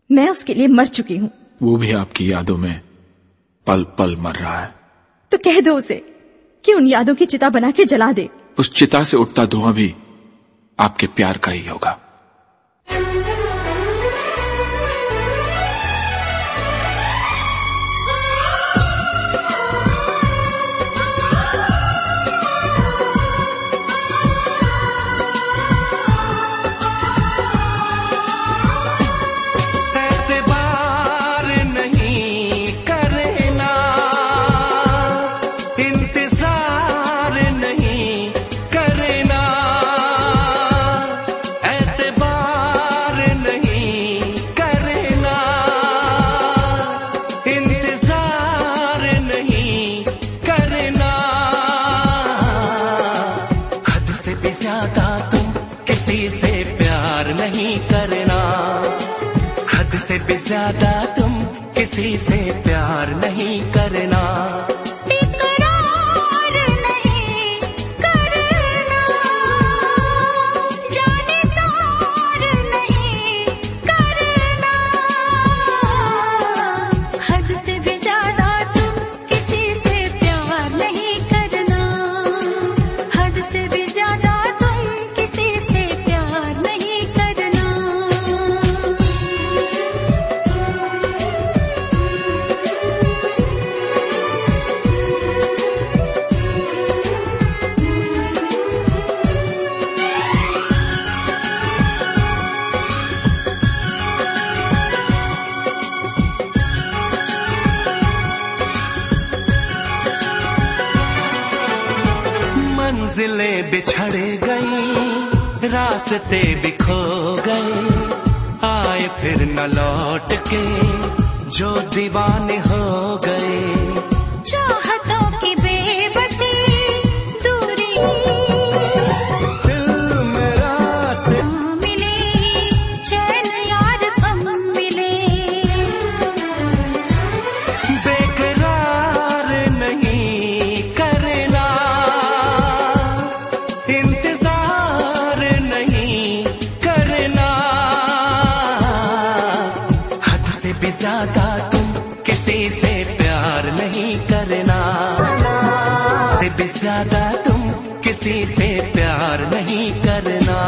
मैं उसके लिए मर चुकी हूँ। वो भी आपकी यादों में पल पल मर रहा है। तो कह दो उसे कि उन यादों की चिता बना के जला दे। उस चिता से उठता धुआं भी आपके प्यार का ही होगा। ज्यादा तुम किसी से प्यार नहीं करना, हद से भी ज्यादा तुम किसी से प्यार नहीं करना। मंजिलें बिछड़ गई, रास्ते भी खो गए, आए फिर न लौट के जो दीवाने हो गए। चाहतों की बेबसी दूरी दिल मेरा मिले, चैन यार कम मिले, बेकरार नहीं करना, इंतजार नहीं करना। हद से भी ज्यादा तुम किसी से प्यार नहीं करना, हद से भी ज्यादा तुम किसी से प्यार नहीं करना।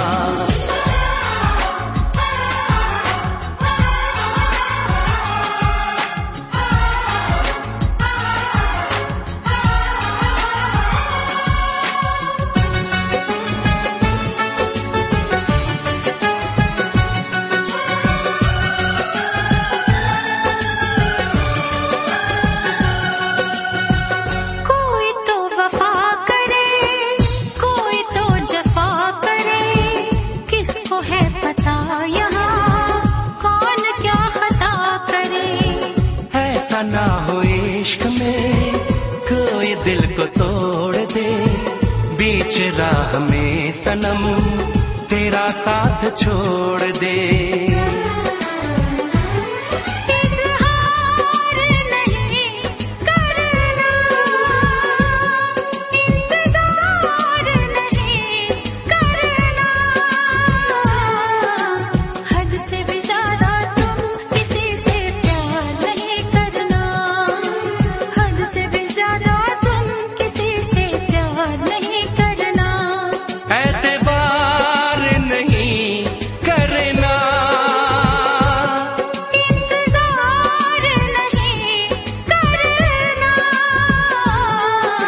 ऐसा ना हो इश्क में कोई दिल को तोड़ दे, बीच राह में सनम तेरा साथ छोड़ दे।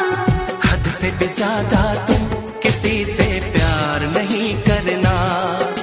से भी ज्यादा तुम किसी से प्यार नहीं करना।